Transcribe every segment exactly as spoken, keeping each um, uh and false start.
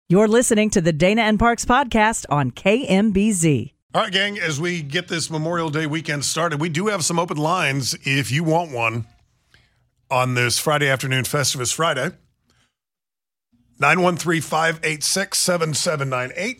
You're listening to the Dana and Parks podcast on K M B Z. All right, gang, as we get this Memorial Day weekend started, we do have some open lines if you want one on this Friday afternoon, Festivus Friday. nine one three, five eight six, seven seven nine eight.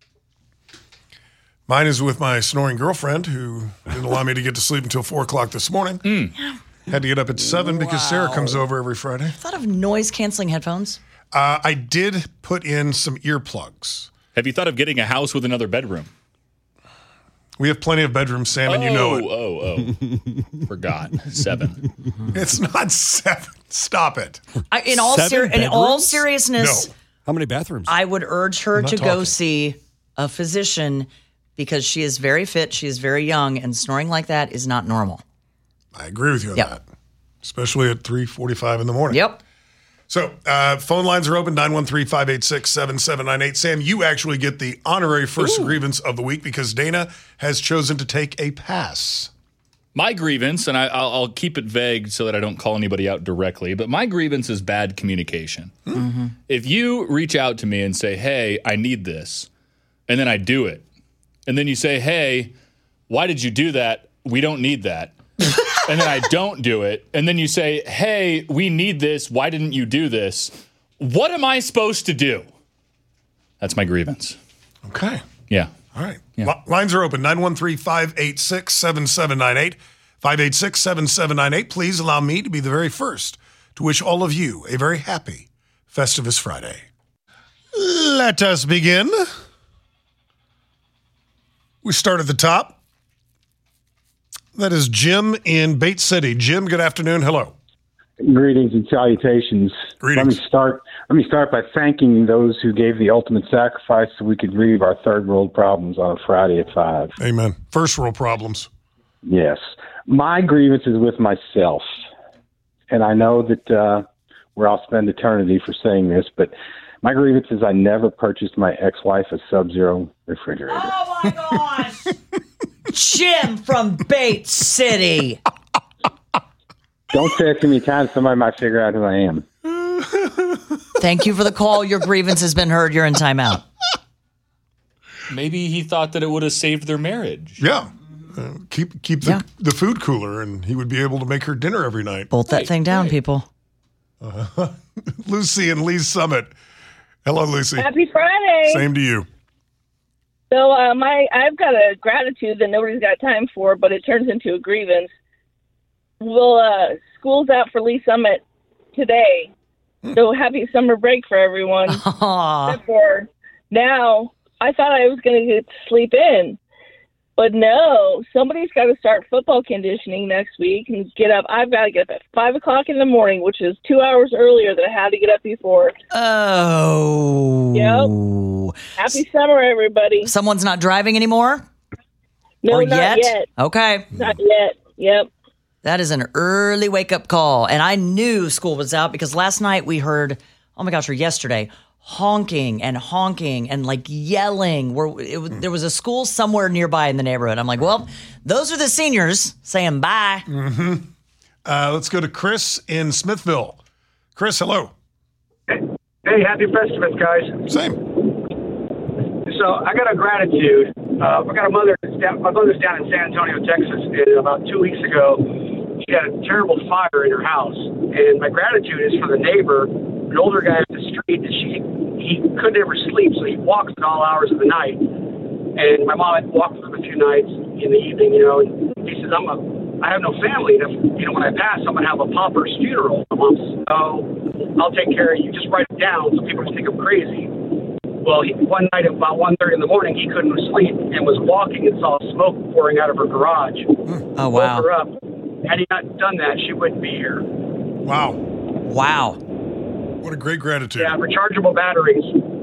Mine is with my snoring girlfriend who didn't allow me to get to sleep until four o'clock this morning. Mm. Had to get up at seven because wow. Sarah comes over every Friday. I thought of noise-canceling headphones. Uh, I did put in some earplugs. Have you thought of getting a house with another bedroom? We have plenty of bedrooms, Sam, and oh, you know it. Oh, oh, Forgot. Seven. It's not seven. Stop it. I, in all ser- in all seriousness, no. How many bathrooms? I would urge her to talking. go see a physician because she is very fit, she is very young, and snoring like that is not normal. I agree with you on yep. that, especially at three forty-five in the morning. Yep. So, uh, phone lines are open, nine one three, five eight six, seven seven nine eight. Sam, you actually get the honorary first Ooh. grievance of the week because Dana has chosen to take a pass. My grievance, and I, I'll, I'll keep it vague so that I don't call anybody out directly, but my grievance is bad communication. Mm-hmm. If you reach out to me and say, hey, I need this, and then I do it, and then you say, hey, why did you do that? We don't need that. And then I don't do it. And then you say, hey, we need this. Why didn't you do this? What am I supposed to do? That's my grievance. Okay. Yeah. All right. Yeah. L- lines are open, nine one three, five eight six, seven seven nine eight. five eight six, seven seven nine eight. Please allow me to be the very first to wish all of you a very happy Festivus Friday. Let us begin. We start at the top. That is Jim in Bate City. Jim, good afternoon. Hello. Greetings and salutations. Greetings. Let me start. Let me start by thanking those who gave the ultimate sacrifice so we could relieve our third world problems on a Friday at five. Amen. First world problems. Yes. My grievance is with myself, and I know that uh, where I'll spend eternity for saying this, but my grievance is I never purchased my ex-wife a Sub-Zero refrigerator. Oh my gosh. Jim from Bate City. Don't say it too many times. Somebody might figure out who I am. Thank you for the call. Your grievance has been heard. You're in timeout. Maybe he thought that it would have saved their marriage. Yeah. Uh, keep keep the, Yeah. the food cooler, and he would be able to make her dinner every night. Bolt that Right, thing down, right. people. Uh, Lucy in Lee's Summit. Hello, Lucy. Happy Friday. Same to you. So uh, my I've got a gratitude that nobody's got time for, but it turns into a grievance. Well, uh, school's out for Lee Summit today, so happy summer break for everyone. Aw. Except for now, I thought I was going to get to sleep in, but no, somebody's got to start football conditioning next week and get up. I've got to get up at five o'clock in the morning, which is two hours earlier than I had to get up before. Oh. Yep. Happy summer, everybody. Someone's not driving anymore? No, or not yet? yet. Okay. Not yet. Yep. That is an early wake-up call. And I knew school was out because last night we heard, oh my gosh, or yesterday, honking and honking and like yelling. Where it, was- there was a school somewhere nearby in the neighborhood. I'm like, well, those are the seniors saying bye. Mm-hmm. Uh, let's go to Chris in Smithville. Chris, hello. Hey, happy Festivus, guys. Same. So I got a gratitude. Uh, I got a mother. My mother's down in San Antonio, Texas, and about two weeks ago, she had a terrible fire in her house. And my gratitude is for the neighbor, an older guy up the street, that she he could never sleep, so he walks at all hours of the night. And my mom had walked with him a few nights in the evening, you know, and he says, I'm a, I have no family. And if, you know, when I pass, I'm going to have a pauper's funeral. My mom says, oh, I'll take care of you. Just write it down so people don't think I'm crazy. Well, he, one night at about one thirty in the morning, he couldn't sleep and was walking and saw smoke pouring out of her garage. Oh, wow. Woke her up. Had he not done that, she wouldn't be here. Wow. Wow. What a great gratitude. Yeah, rechargeable batteries.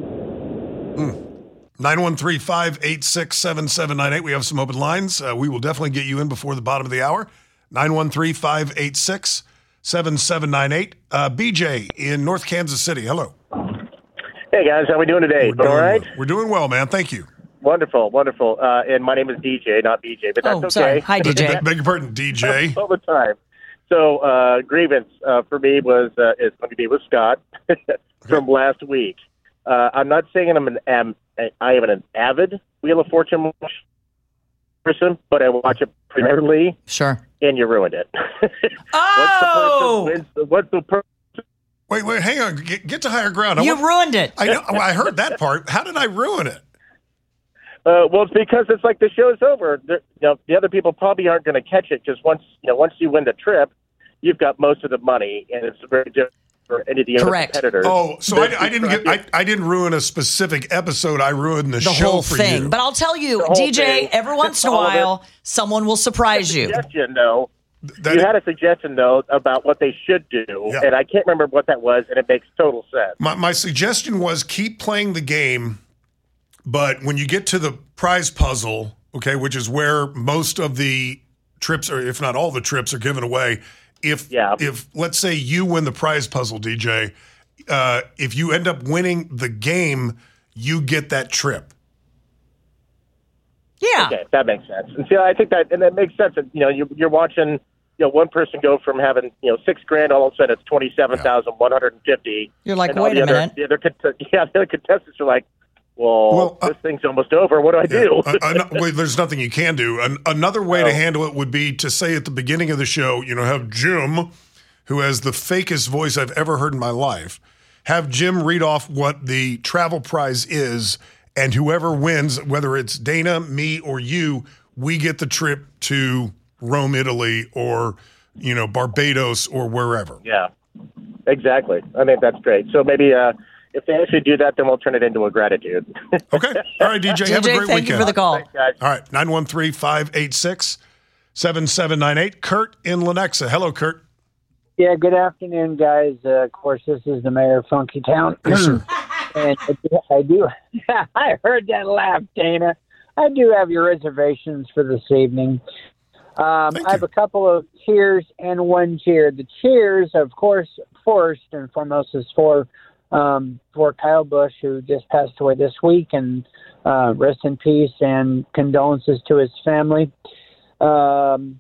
nine one three, five eight six, seven seven nine eight. We have some open lines. Uh, we will definitely get you in before the bottom of the hour. nine one three, five eight six, seven seven nine eight. Uh, B J in North Kansas City. Hello. Hey, guys. How we doing today? We're doing, All right? We're doing well, man. Thank you. Wonderful, wonderful. Uh, and my name is D J, not B J, but that's Oh, okay. sorry. Hi, D J. Beg your pardon, D J. All the time. So uh, grievance uh, for me was uh, is going to be with Scott from last week. Uh, I'm not saying I'm an am, I am an avid Wheel of Fortune person, but I watch it primarily. Sure. And you ruined it. Oh! What's the person wins, what's the person? Wait, wait, hang on. Get, get to higher ground. I You want- ruined it. I know. I heard that part. How did I ruin it? Uh, well, it's because it's like the show's over. The, you know, the other people probably aren't going to catch it because once you know, once you win the trip, you've got most of the money, and it's very different for any of the other Correct. competitors. Oh, so I, I didn't get. I, I didn't ruin a specific episode. I ruined the, The show whole for thing. you. But I'll tell you, The whole D J, thing. every once in a All of it. while, someone will surprise you. Suggestion, though. That- You had a suggestion, though, about what they should do, Yeah. and I can't remember what that was, and it makes total sense. My, my suggestion was keep playing the game, but when you get to the prize puzzle, okay, which is where most of the trips, or if not all the trips, are given away. If Yeah. if let's say you win the prize puzzle, D J, uh, if you end up winning the game, you get that trip. Yeah. Okay, that makes sense. And see, I think that, and that makes sense. You know, you, you're watching, you know, one person go from having, you know, six grand, all of a sudden it's twenty-seven thousand one hundred fifty. You're like, and all wait the a other, minute. The other, cont- yeah, the other contestants are like, well, Well, uh, this thing's almost over. What do I do? Uh, uh, no, wait, there's nothing you can do. An, another way Oh. to handle it would be to say at the beginning of the show, you know, have Jim, who has the fakest voice I've ever heard in my life, have Jim read off what the travel prize is, and whoever wins, whether it's Dana, me, or you, we get the trip to Rome, Italy, or, you know, Barbados, or wherever. Yeah, exactly. I think that's great. So maybe uh, if they actually do that, then we'll turn it into a gratitude. Okay. All right, D J, have a D J, great thank weekend. you for the call. Thanks, guys. All right, nine one three, five eight six, seven seven nine eight. Kurt in Lenexa. Hello, Kurt. Yeah, good afternoon, guys. Uh, of course, this is the mayor of Funky Town. and I do, I do I heard that laugh, Dana. I do have your reservations for this evening. Um, Thank I have you. a couple of cheers and one cheer. The cheers, of course, first and foremost is for um, for Kyle Busch, who just passed away this week, and uh, rest in peace and condolences to his family. Um,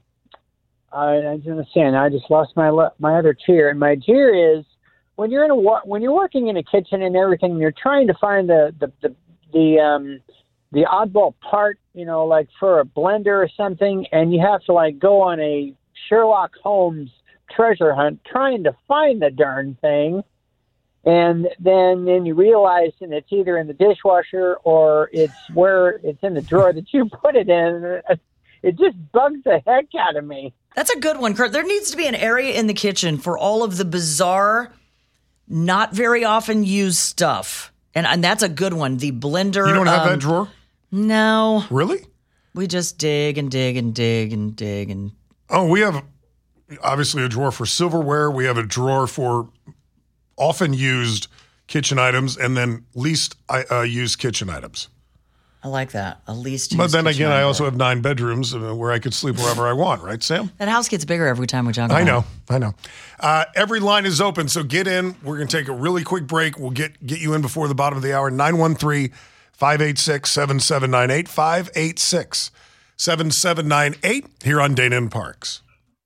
I, I understand. I just lost my le- my other cheer, and my cheer is when you're in a wa- when you're working in a kitchen and everything, and you're trying to find the the the, the um the oddball part, you know, like for a blender or something, and you have to like go on a Sherlock Holmes treasure hunt trying to find the darn thing. And then, then you realize that it's either in the dishwasher or it's where it's in the drawer that you put it in. It just bugs the heck out of me. That's a good one, Kurt. There needs to be an area in the kitchen for all of the bizarre, not very often used stuff. And, and that's a good one. The blender. You don't have um, that drawer? No. Really? We just dig and dig and dig and dig and Oh, we have obviously a drawer for silverware. We have a drawer for often used kitchen items, and then least uh, used kitchen items. I like that. At least. But use then kitchen again, I item. also have nine bedrooms uh, where I could sleep wherever I want, right, Sam? That house gets bigger every time we talk about I it. know, I know. Uh, every line is open, so get in. We're going to take a really quick break. We'll get get you in before the bottom of the hour. nine one three, five eight six, seven seven nine eight, five eight six, seven seven nine eight here on Dana and Parks.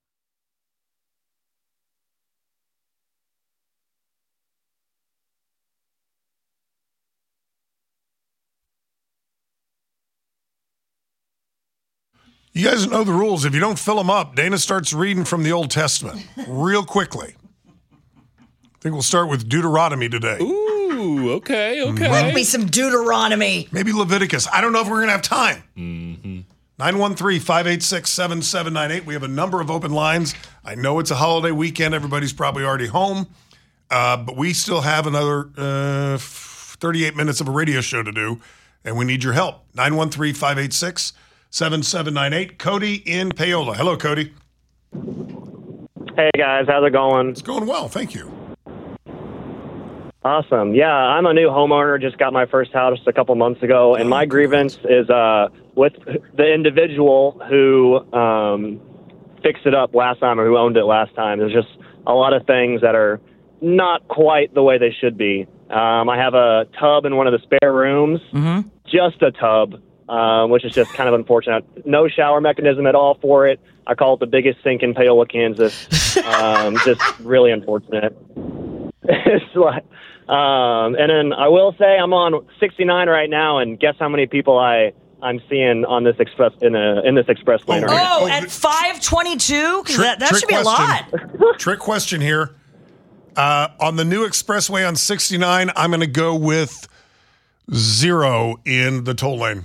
You guys know the rules. If you don't fill them up, Dana starts reading from the Old Testament real quickly. I think we'll start with Deuteronomy today. Ooh, okay, okay. Bring me some Deuteronomy. Maybe Leviticus. I don't know if we're going to have time. Mm-hmm. nine one three, five eight six, seven seven nine eight. We have a number of open lines. I know it's a holiday weekend. Everybody's probably already home. Uh, but we still have another uh, thirty-eight minutes of a radio show to do, and we need your help. nine one three, five eight six, seven seven nine eight. Cody in Paola. Hello, Cody. Hey, guys. How's it going? It's going well. Thank you. Awesome. Yeah, I'm a new homeowner. Just got my first house a couple months ago, and my grievance is uh, with the individual who um, fixed it up last time or who owned it last time. There's just a lot of things that are not quite the way they should be. Um, I have a tub in one of the spare rooms, Mm-hmm. just a tub, uh, which is just kind of unfortunate. No shower mechanism at all for it. I call it the biggest sink in Paola, Kansas. Um, just really unfortunate. it's like, um, and then I will say I'm on sixty-nine right now, and guess how many people I I'm seeing on this express in a in this express lane. Oh, right now. Oh, at five twenty-two? Trick- That, that trick should be a lot. question. Trick question here. Uh, on the new expressway on sixty-nine, I'm going to go with zero in the toll lane.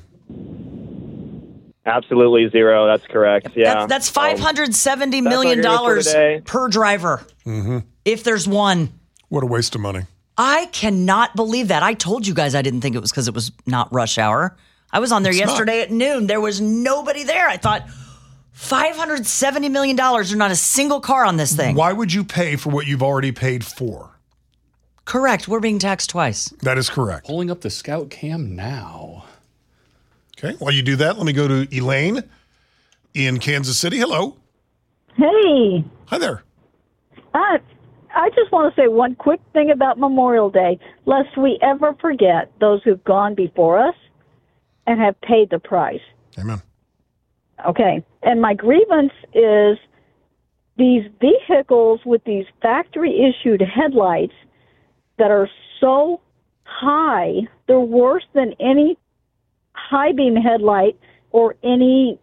Absolutely zero. That's correct. Yeah, That's, that's five hundred seventy that's million our dollars here's for today. per driver. If there's one. What a waste of money. I cannot believe that. I told you guys I didn't think it was because it was not rush hour. I was on there It's yesterday not. at noon. There was nobody there. I thought five hundred seventy million dollars. There's not a single car on this thing. Why would you pay for what you've already paid for? Correct. We're being taxed twice. That is correct. Pulling up the Scout Cam now. Okay, while you do that, let me go to Elaine in Kansas City. Hello. Hey, Hi there. I, I just want to say one quick thing about Memorial Day, lest we ever forget those who've gone before us and have paid the price. Amen. Okay, and my grievance is these vehicles with these factory-issued headlights that are so high, they're worse than any high-beam headlight or any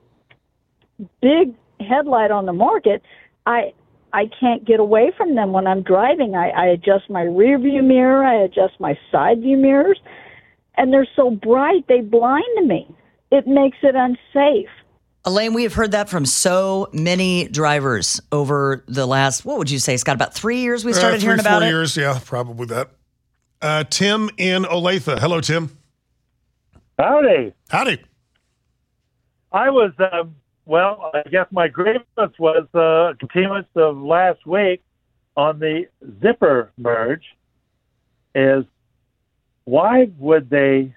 big headlight on the market. I I can't get away from them when I'm driving. I, I adjust my rear view mirror, I adjust my side view mirrors, and they're so bright they blind me. It makes it unsafe. Elaine, we have heard that from so many drivers over the last, what would you say, Scott, about three years we started uh, three, hearing about four it? years, yeah, probably that. Uh, Tim in Olathe. Hello, Tim. Howdy. Howdy. I was, um, well, I guess my grievance was uh, a continuance of last week on the zipper merge is why would they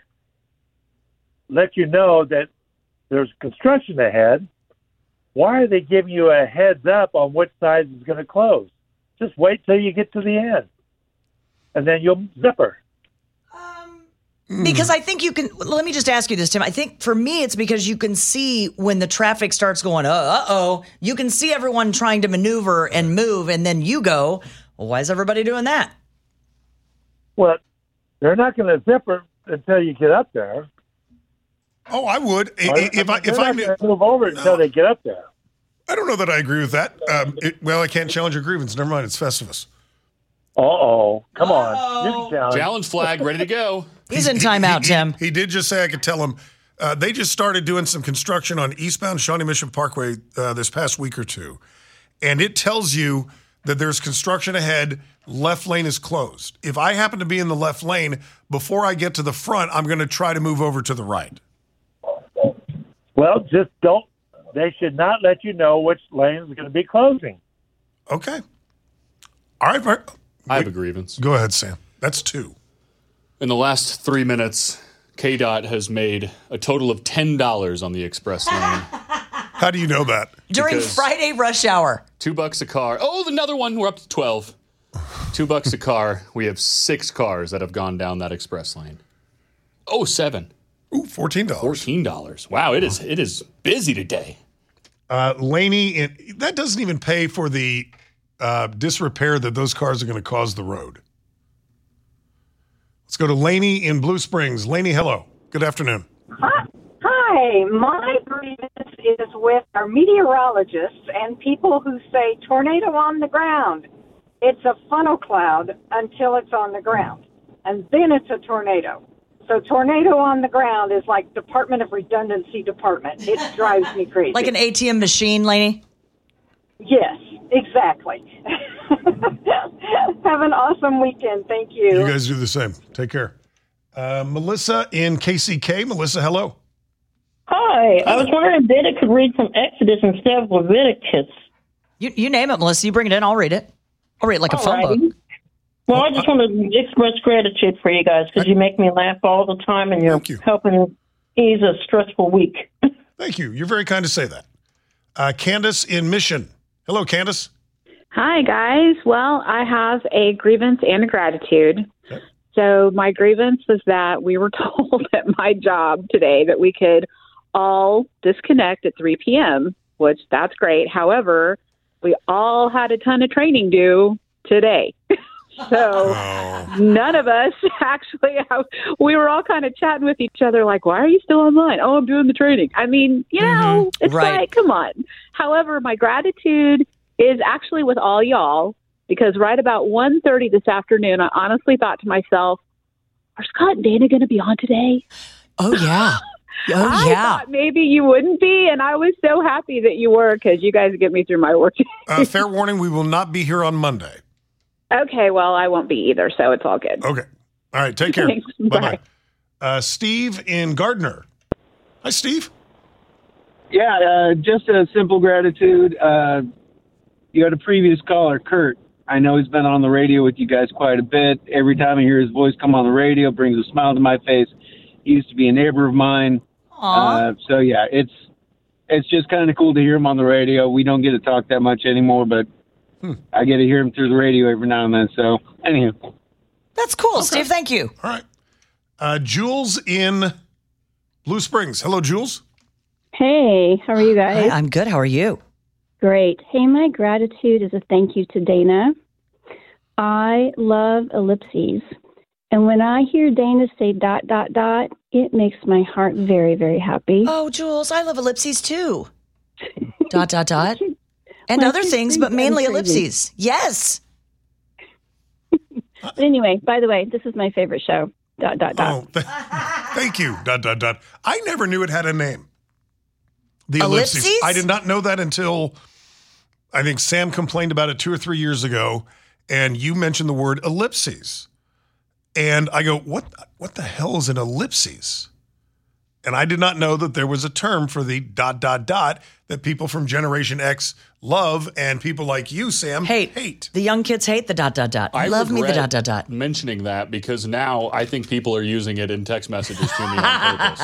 let you know that there's construction ahead? Why are they giving you a heads up on which side is going to close? Just wait till you get to the end, and then you'll zipper. Because I think you can, let me just ask you this, Tim. I think for me, it's because you can see when the traffic starts going, uh, uh-oh, you can see everyone trying to maneuver and move, and then you go, well, why is everybody doing that? Well, they're not going to zipper until you get up there. Oh, I would. I- If I if They're I not knew, gonna move over until they get up there. I don't know that I agree with that. Um, it, well, I can't challenge your grievance. Never mind. It's Festivus. Uh-oh. Come on. You can challenge. Challenge flag ready to go. He's in timeout, he, Tim. He, he did just say I could tell him. Uh, they just started doing some construction on eastbound Shawnee Mission Parkway uh, this past week or two. And it tells you that there's construction ahead. Left lane is closed. If I happen to be in the left lane, before I get to the front, I'm going to try to move over to the right. Well, just don't. They should not let you know which lane is going to be closing. Okay. All right. Bert. I have a grievance. Go ahead, Sam. That's two. In the last three minutes, K D O T has made a total of ten dollars on the express lane. How do you know that? During Because- Friday rush hour. Two bucks a car. Oh, another one. We're up to twelve. Two bucks a car. We have six cars that have gone down that express lane. Oh, seven. Ooh, fourteen dollars. Fourteen dollars. Wow, it is it is busy today. Uh, Laney, in, that doesn't even pay for the uh, disrepair that those cars are going to cause the road. Let's go to Laney in Blue Springs. Laney, hello. Good afternoon. Hi, hi. My grievance is with our meteorologists and people who say tornado on the ground. It's a funnel cloud until it's on the ground, and then it's a tornado. So tornado on the ground is like Department of Redundancy Department. It drives me crazy. Like an A T M machine, Lainey? Yes, exactly. Have an awesome weekend. Thank you. You guys do the same. Take care. Uh, Melissa in K C K. Melissa, hello. Hi. I was wondering if Data could read from Exodus instead of Leviticus. You, you name it, Melissa. You bring it in, I'll read it. I'll read it like a phone Alrighty. book. Well, I just want to express gratitude for you guys because you make me laugh all the time and you're you. helping ease a stressful week. Thank you. You're very kind to say that. Uh, Candace in Mission. Hello, Candace. Hi, guys. Well, I have a grievance and a gratitude. Okay. So my grievance was that we were told at my job today that we could all disconnect at three p.m., which that's great. However, we all had a ton of training due today. So Oh. none of us actually, we were all kind of chatting with each other like, why are you still online? Oh, I'm doing the training. I mean, you know, Mhm. it's Right. like, come on. However, my gratitude is actually with all y'all, because right about one thirty this afternoon, I honestly thought to myself, are Scott and Dana going to be on today? Oh, yeah. Oh, I yeah. thought maybe you wouldn't be, and I was so happy that you were, because you guys get me through my work day. Uh, fair warning, we will not be here on Monday. Okay, well, I won't be either, so it's all good. Okay. All right. Take care. Thanks. Bye-bye. Bye. Uh, Steve in Gardner. Hi, Steve. Yeah, uh, just a simple gratitude. Uh, you had a previous caller, Kurt. I know he's been on the radio with you guys quite a bit. Every time I hear his voice come on the radio, it brings a smile to my face. He used to be a neighbor of mine. Uh, so, yeah, it's it's just kind of cool to hear him on the radio. We don't get to talk that much anymore, but hmm. I get to hear him through the radio every now and then. So, anyhow. That's cool, okay. Steve. Thank you. All right. Uh, Jules in Blue Springs. Hello, Jules. Hey, how are you guys? Hi, I'm good. How are you? Great. Hey, my gratitude is a thank you to Dana. I love ellipses. And when I hear Dana say dot, dot, dot, it makes my heart very, very happy. Oh, Jules, I love ellipses too. dot, dot, dot. And Well, other things, but mainly I'm crazy. ellipses. Yes. But anyway, by the way, this is my favorite show. Dot, dot, dot. Oh, th- thank you. Dot, dot, dot. I never knew it had a name. The ellipses. Ellipses? I did not know that until I think Sam complained about it two or three years ago, and you mentioned the word ellipses. And I go, what, what the hell is an ellipses? And I did not know that there was a term for the dot, dot, dot that people from Generation X love and people like you, Sam, hate. hate. The young kids hate the dot, dot, dot. I love me the regret dot, dot, dot. mentioning that because now I think people are using it in text messages to me on purpose.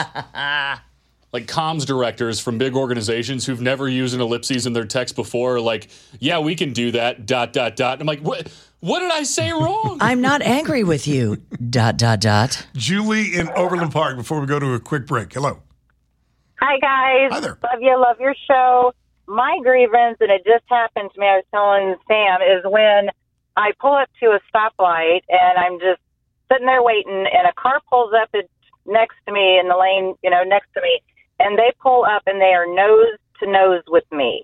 Like comms directors from big organizations who've never used an ellipses in their text before are like, yeah, we can do that, dot, dot, dot. And I'm like, what, what did I say wrong? I'm not angry with you, dot, dot, dot. Julie in Overland Park, before we go to a quick break. Hello. Hi, guys. Hi there. Love you. Love your show. My grievance, and it just happened to me, I was telling Sam, is when I pull up to a stoplight and I'm just sitting there waiting and a car pulls up next to me in the lane, you know, next to me, and they pull up and they are nose to nose with me.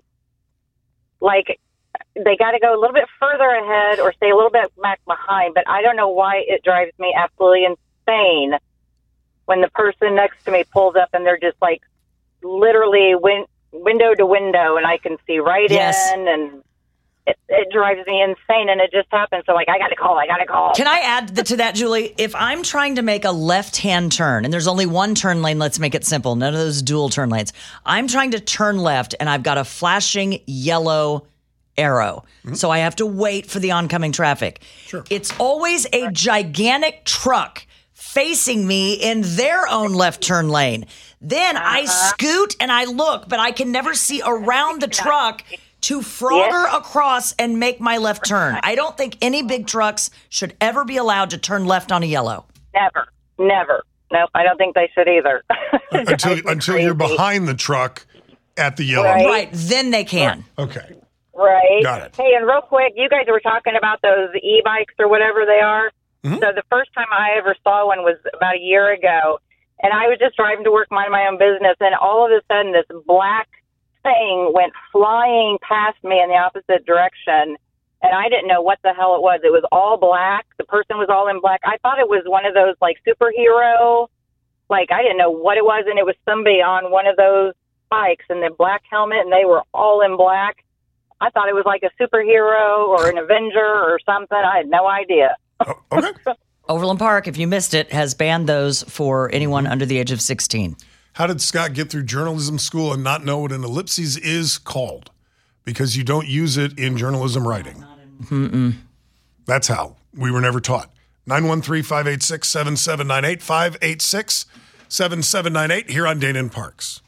Like, they got to go a little bit further ahead or stay a little bit back behind, but I don't know why it drives me absolutely insane when the person next to me pulls up and they're just like literally win- window to window and I can see right Yes. in, and it, it drives me insane, and it just happened. So like, I got to call, I got to call. Can I add th- to that, Julie? If I'm trying to make a left-hand turn, and there's only one turn lane, let's make it simple. None of those dual turn lanes. I'm trying to turn left, and I've got a flashing yellow arrow. Mm-hmm. So I have to wait for the oncoming traffic. Sure. It's always a gigantic truck facing me in their own left turn lane. Then uh-huh. I scoot and I look, but I can never see around the truck to frogger yes. across and make my left turn. I don't think any big trucks should ever be allowed to turn left on a yellow. Never. Never. Nope, I don't think they should either. until until you're behind the truck at the yellow. Right, right. Then they can. Okay. Right. Got it. Hey, and real quick, you guys were talking about those e-bikes or whatever they are. Mm-hmm. So the first time I ever saw one was about a year ago, and I was just driving to work, minding my own business, and all of a sudden this black thing went flying past me in the opposite direction, and I didn't know what the hell it was. It was all black. The person was all in black. I thought it was one of those, like, superhero, like, I didn't know what it was, and it was somebody on one of those bikes in the black helmet, and they were all in black. I thought it was like a superhero or an Avenger or something. I had no idea. Oh, okay. Overland Park, if you missed it, has banned those for anyone under the age of sixteen. How did Scott get through journalism school and not know what an ellipses is called? Because you don't use it in journalism writing. Mm-mm. That's how. We were never taught. nine one three, five eight six, seven seven nine eight, five eight six, seven seven nine eight here on Dana and Parks.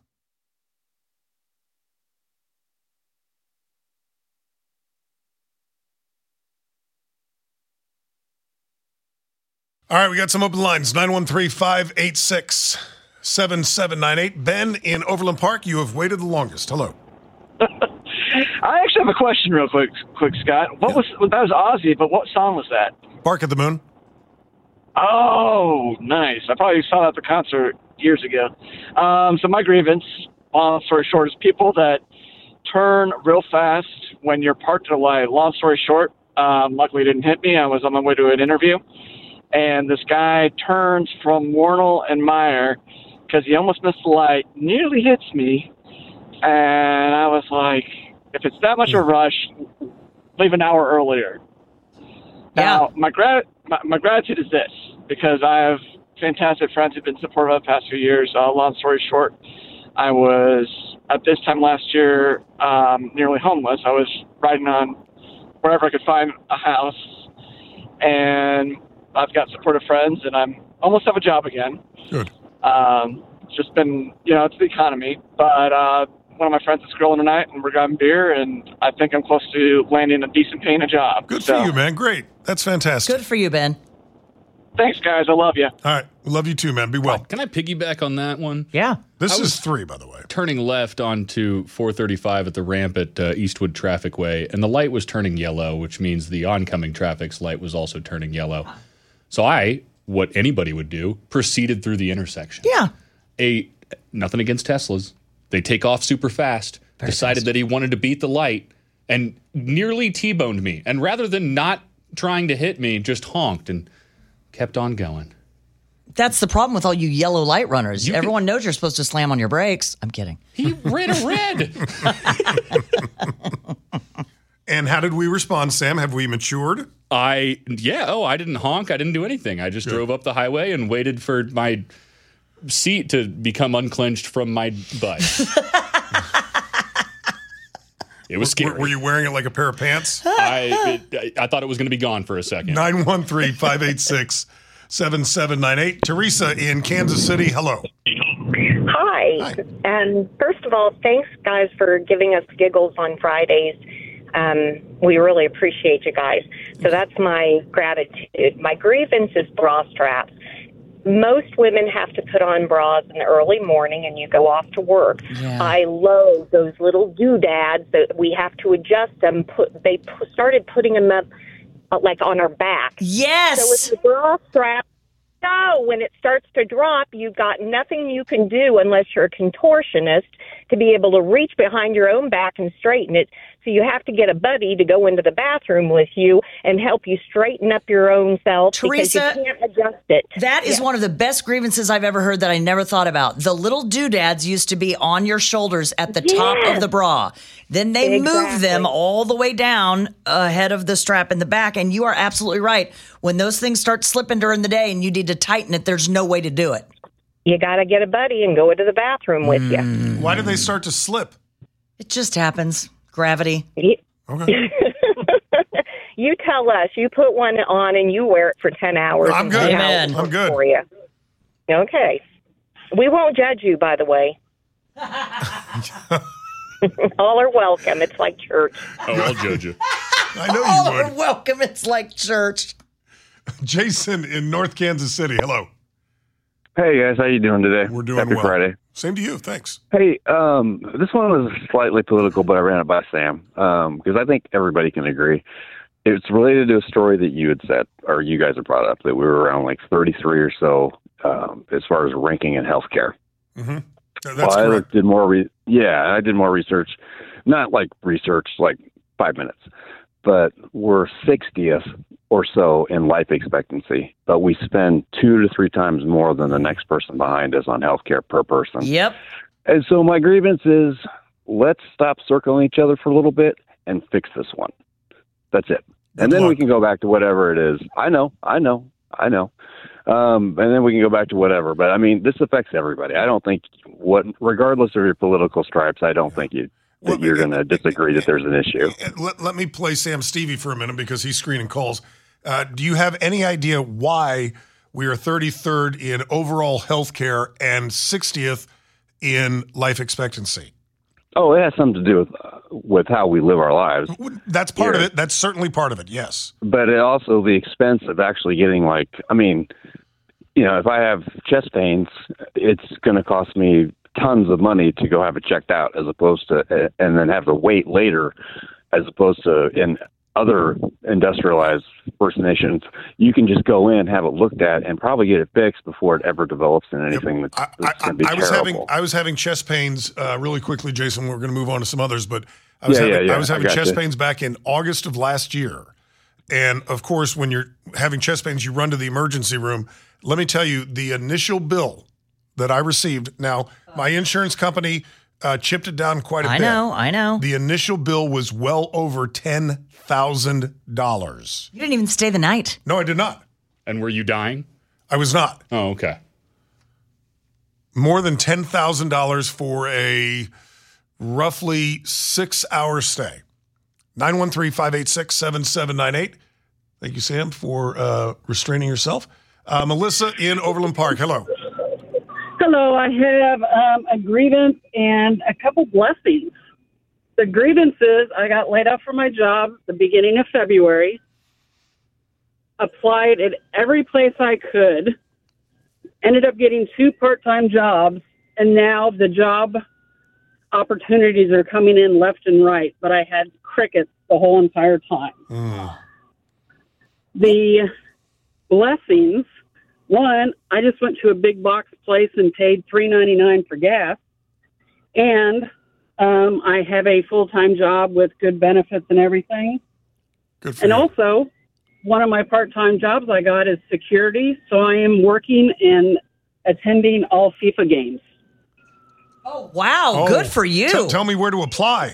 All right, we got some open lines. nine one three, five eight six, seven seven nine eight. Ben in Overland Park, you have waited the longest. Hello. I actually have a question real quick, quick Scott. What was that was Ozzy, but what song was that? Bark at the Moon. Oh, nice. I probably saw that at the concert years ago. Um, so my grievance, long story short, is people that turn real fast when you're parked at a light. Long story short, um, luckily it didn't hit me. I was on my way to an interview, and this guy turns from Warnell and Meyer because he almost missed the light, nearly hits me, and I was like, if it's that much of a rush, leave an hour earlier. Now, my, gra- my, my gratitude is this, because I have fantastic friends who've been supportive the past few years. Uh, long story short, I was, at this time last year, um, nearly homeless. I was riding on wherever I could find a house, and I've got supportive friends, and I'm almost have a job again. Good. Um, it's just been, you know, it's the economy, but uh, one of my friends is grilling tonight, and we're grabbing beer, and I think I'm close to landing a decent paying a job. Good so. for you, man. Great. That's fantastic. Good for you, Ben. Thanks, guys. I love you. All right. We love you too, man. Be well. Can I piggyback on that one? Yeah. This I is three, by the way. Turning left onto four thirty-five at the ramp at uh, Eastwood Traffic Way, and the light was turning yellow, which means the oncoming traffic's light was also turning yellow. So I, what anybody would do, proceeded through the intersection. Yeah. A nothing against Teslas. They take off super fast. Very decided fast. that he wanted to beat the light and nearly T-boned me. And rather than not trying to hit me, just honked and kept on going. That's the problem with all you yellow light runners. You Everyone knows you're supposed to slam on your brakes. I'm kidding. He ran a red. And how did we respond, Sam? Have we matured? I, yeah, oh, I didn't honk. I didn't do anything. I just Good. drove up the highway and waited for my seat to become unclenched from my butt. It was scary. Were, were you wearing it like a pair of pants? I, it, I thought it was going to be gone for a second. nine one three, five eight six, seven seven nine eight. Teresa in Kansas City, hello. Hi. Hi. And first of all, thanks, guys, for giving us giggles on Fridays. Um, we really appreciate you guys. So that's my gratitude. My grievance is bra straps. Most women have to put on bras in the early morning and you go off to work. Yeah. I loathe those little doodads that we have to adjust them. Put They p- started putting them up uh, like on our back. Yes. So with the bra strap, no, when it starts to drop, you've got nothing you can do unless you're a contortionist to be able to reach behind your own back and straighten it. So you have to get a buddy to go into the bathroom with you and help you straighten up your own self Teresa, because you can't adjust it. That is Yeah. one of the best grievances I've ever heard that I never thought about. The little doodads used to be on your shoulders at the top Yes. of the bra. Then they move Exactly. them all the way down ahead of the strap in the back. And you are absolutely right. When those things start slipping during the day and you need to tighten it, there's no way to do it. You got to get a buddy and go into the bathroom with you. Why did they start to slip? It just happens. Gravity. Okay. You tell us. You put one on and you wear it for ten hours. I'm and good. see how Amen. it I'm works good. For you. Okay. We won't judge you, by the way. All are welcome. It's like church. Oh, I'll judge you. I know All you are would. welcome. It's like church. Jason in North Kansas City, hello. Hey guys, how you doing today? We're doing Happy well. Friday. Same to you. Thanks. Hey, um, this one was slightly political, but I ran it by Sam because I think everybody can agree. It's related to a story that you had said, or you guys had brought up, that we were around like thirty-three or so um, as far as ranking in healthcare. Mm-hmm. That's well, I correct. did more. Re- yeah, I did more research, not like research like five minutes, but we're sixtieth or so in life expectancy, but we spend two to three times more than the next person behind us on healthcare per person. Yep. And so my grievance is, let's stop circling each other for a little bit and fix this one. That's it. Good and then luck. we can go back to whatever it is. I know, I know, I know. Um, and then we can go back to whatever. But I mean, this affects everybody. I don't think what, regardless of your political stripes, I don't think you that Well, you're going to disagree that there's an issue. Let, let me play Sam Stevie for a minute because he's screening calls. Uh, do you have any idea why we are thirty-third in overall health care and sixtieth in life expectancy? Oh, it has something to do with uh, with how we live our lives. That's part Yeah. of it. That's certainly part of it, yes. But it also the expense of actually getting like, I mean, you know, if I have chest pains, it's going to cost me tons of money to go have it checked out, as opposed to, and then have to wait later, as opposed to in other industrialized First Nations, you can just go in, have it looked at, and probably get it fixed before it ever develops in anything that's, that's going to be I was terrible. having I was having chest pains uh, really quickly, Jason. We're going to move on to some others, but I was Yeah, having, yeah, yeah. I was having I chest gotcha. pains back in August of last year. And of course, when you're having chest pains, you run to the emergency room. Let me tell you, the initial bill that I received, now my insurance company uh, chipped it down quite a I bit. know, I know. The initial bill was well over ten thousand dollars. You didn't even stay the night. No, I did not. And were you dying? I was not. Oh, okay. More than ten thousand dollars for a roughly six-hour stay. nine one three, five eight six, seven seven nine eight. Thank you, Sam, for uh, restraining yourself. Uh, Melissa in Overland Park. Hello. Hello, I have um, a grievance and a couple blessings. The grievance is I got laid off from my job the beginning of February, applied at every place I could, ended up getting two part-time jobs, and now the job opportunities are coming in left and right, but I had crickets the whole entire time. Mm. The blessings, one, I just went to a big box place and paid three ninety-nine for gas, and um, I have a full-time job with good benefits and everything. Good for and you. also, one of my part-time jobs I got is security, so I am working and attending all FIFA games. Oh, wow. Oh, Good for you. Tell, tell me where to apply.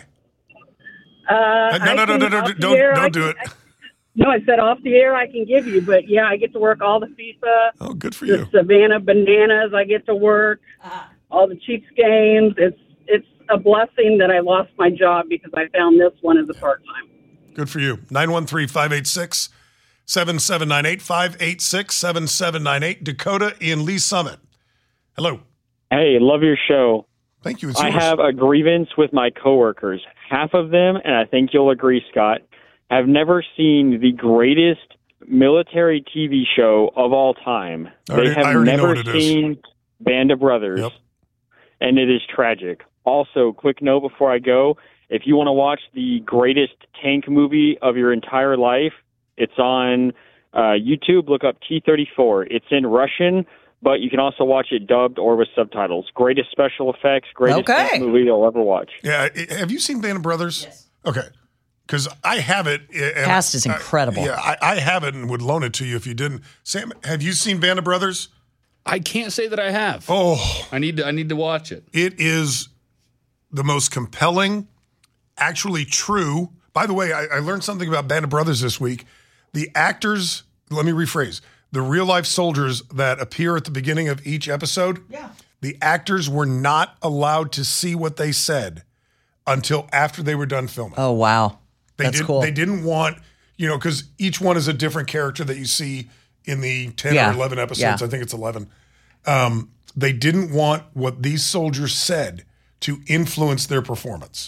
Uh, no, no, I no, can- no, no, off no, the don't, air, I don't do can- it. No, I said off the air I can give you, but yeah, I get to work all the FIFA. Oh, good for the you. Savannah Bananas I get to work, all the Chiefs games. It's it's a blessing that I lost my job because I found this one as a part-time. Good for you. nine one three, five eight six, seven seven nine eight, five eight six, seven seven nine eight. Dakota in Lee Summit. Hello. Hey, love your show. Thank you. It's I yours. have a grievance with my coworkers. Half of them, and I think you'll agree, Scott, have never seen the greatest military T V show of all time. I already- they have I already know never what it is. seen Band of Brothers, and it is tragic. Also, quick note before I go, if you want to watch the greatest tank movie of your entire life, it's on uh, YouTube. Look up T thirty-four. It's in Russian, but you can also watch it dubbed or with subtitles. Greatest special effects, greatest Okay. tank movie you'll ever watch. Yeah. i- Have you seen Band of Brothers? Yes. Okay. Because I have it. and- Cast is incredible. I, yeah, I, I have it and would loan it to you if you didn't. Sam, have you seen Band of Brothers? I can't say that I have. Oh, I need to. I need to watch it. It is the most compelling, actually true. By the way, I, I learned something about Band of Brothers this week. The actors, let me rephrase, the real life soldiers that appear at the beginning of each episode, yeah. the actors were not allowed to see what they said until after they were done filming. Oh, wow. They That's didn't, cool. They didn't want, you know, because each one is a different character that you see in the ten Yeah. or eleven episodes. Yeah. I think it's eleven. Um, they didn't want what these soldiers said to influence their performance.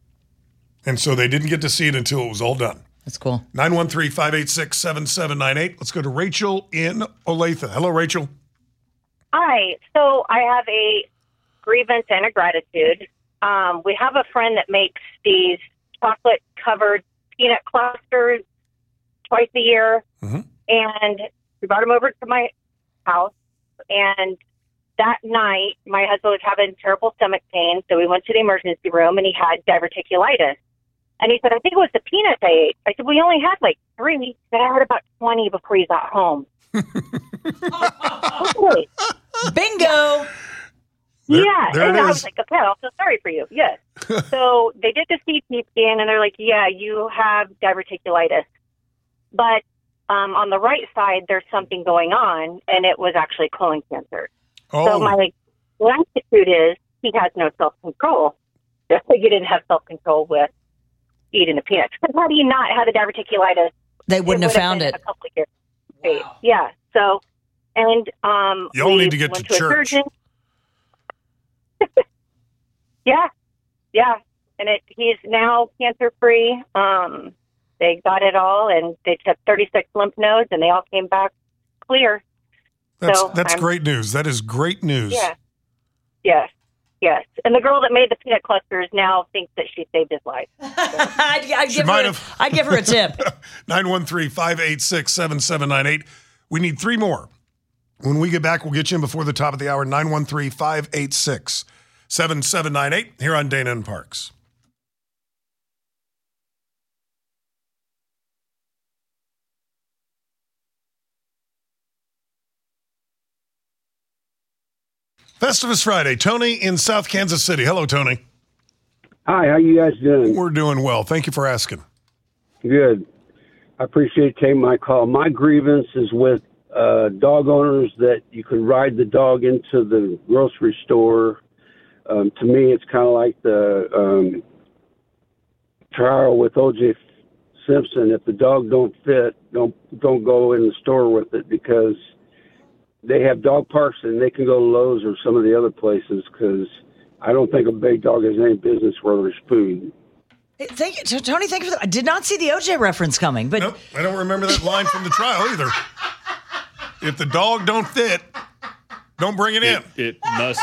And so they didn't get to see it until it was all done. That's cool. nine one three, five eight six, seven seven nine eight. Let's go to Rachel in Olathe. Hello, Rachel. Hi. So I have a grievance and a gratitude. Um, we have a friend that makes these chocolate-covered peanut clusters twice a year, and we brought them over to my house. And that night, my husband was having terrible stomach pain, so we went to the emergency room, and he had diverticulitis. And he said, I think it was the peanuts I ate. I said, we only had like three, but I had about twenty before he got home. Okay. Bingo. There- yeah. there and it I is. was like, okay, I'll feel sorry for you. Yes. So they did the C T scan, and they're like, yeah, you have diverticulitis. But um, on the right side, there's something going on, and it was actually colon cancer. Oh. So my gratitude is he has no self-control. Just like you didn't have self-control with eating the peanuts. Because had he not had the diverticulitis, They wouldn't have would found been it. A couple of years. Yeah. So, and um, Y'all we need to get went to to, a church. surgeon. yeah, yeah, and it he's now cancer free. Um, they got it all, and they took thirty-six lymph nodes, and they all came back clear. That's so that's I'm- great news. That is great news. Yeah, yeah. Yes, and the girl that made the peanut clusters now thinks that she saved his life. I'd, I'd, She give might her, a- have. I'd give her a tip. nine one three, five eight six, seven seven nine eight. We need three more. When we get back, we'll get you in before the top of the hour. nine one three, five eight six, seven seven nine eight here on Dana and Parks. Festivus Friday. Tony in South Kansas City. Hello, Tony. Hi, how you guys doing? We're doing well. Thank you for asking. Good. I appreciate taking my call. My grievance is with uh, dog owners that you can ride the dog into the grocery store. Um, to me, it's kind of like the um, trial with O J Simpson. If the dog don't fit, don't don't go in the store with it, because they have dog parks and they can go to Lowe's or some of the other places, because I don't think a big dog has any business where there's food. Hey, Thank you, Tony. Thank you for that. I did not see the O J reference coming, but Nope, I don't remember that line from the trial either. If the dog don't fit, don't bring it, in. It must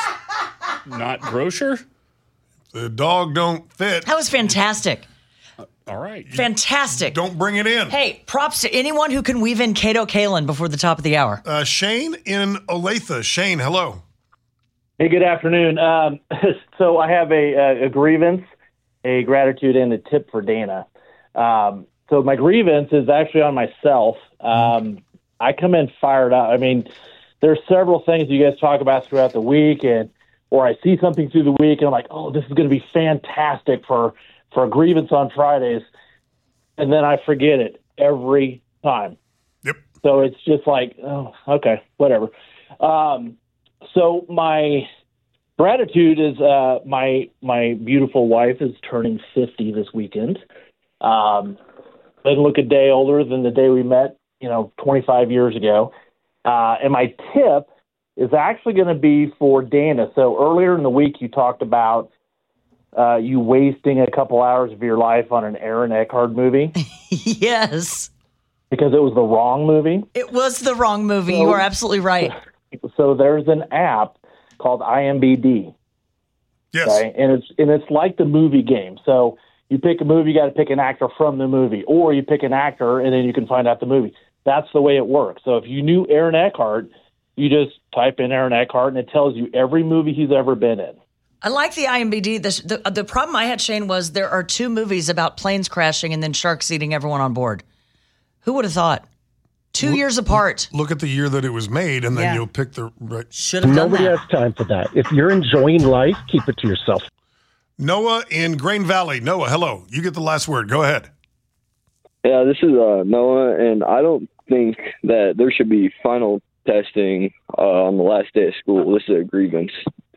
not grocer? The dog don't fit. that was fantastic. All right. Fantastic. Don't bring it in. Hey, props to anyone who can weave in Cato Kalin before the top of the hour. Uh, Shane in Olathe. Shane, hello. Hey, good afternoon. Um, so I have a, a grievance, a gratitude, and a tip for Dana. Um, so my grievance is actually on myself. Um, I come in fired up. I mean, there's several things you guys talk about throughout the week, and or I see something through the week, and I'm like, oh, this is going to be fantastic for for a grievance on Fridays, and then I forget it every time. Yep. So it's just like, oh, okay, whatever. Um, so my gratitude is uh, my my beautiful wife is turning fifty this weekend. Um, doesn't look a day older than the day we met, you know, twenty-five years ago. Uh, and my tip is actually going to be for Dana. So earlier in the week, you talked about Uh, you wasting a couple hours of your life on an Aaron Eckhart movie. Yes. Because it was the wrong movie. It was the wrong movie. So- you are absolutely right. So there's an app called I M B D. Yes. Okay? And it's and it's like the movie game. So you pick a movie, you got to pick an actor from the movie, or you pick an actor and then you can find out the movie. That's the way it works. So if you knew Aaron Eckhart, you just type in Aaron Eckhart and it tells you every movie he's ever been in. I like the I M B D. The, the, the problem I had, Shane, was there are two movies about planes crashing and then sharks eating everyone on board. Who would have thought? Two Look- years apart. Look at the year that it was made, and then Yeah. you'll pick the right. Should have done Nobody that. has time for that. If you're enjoying life, keep it to yourself. Noah in Grain Valley. Noah, hello. You get the last word. Go ahead. Yeah, this is uh, Noah, and I don't think that there should be final testing uh, on the last day of school. This is a grievance.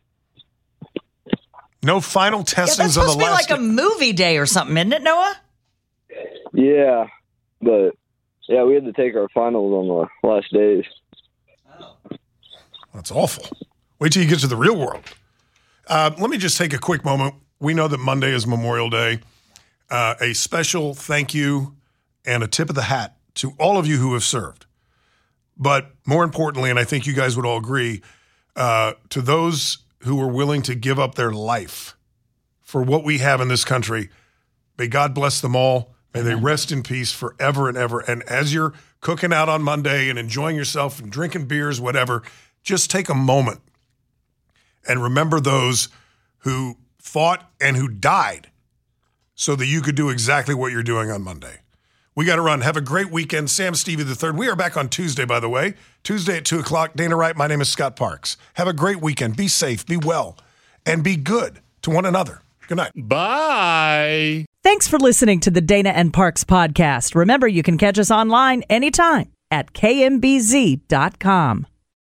No final Yeah, testings that's on supposed the to be last like a movie day or something, isn't it, Noah? Yeah, but yeah, we had to take our finals on the last days. That's awful. Wait till you get to the real world. Uh, let me just take a quick moment. We know that Monday is Memorial Day. Uh, a special thank you and a tip of the hat to all of you who have served. But more importantly, and I think you guys would all agree, uh, to those who were willing to give up their life for what we have in this country, may God bless them all. May they rest in peace forever and ever. And as you're cooking out on Monday and enjoying yourself and drinking beers, whatever, just take a moment and remember those who fought and who died so that you could do exactly what you're doing on Monday. We got to run. Have a great weekend. Sam Stevie the third. We are back on Tuesday, by the way. Tuesday at two o'clock. Dana Wright, my name is Scott Parks. Have a great weekend. Be safe, be well, and be good to one another. Good night. Bye. Thanks for listening to the Dana and Parks podcast. Remember, you can catch us online anytime at K M B Z dot com.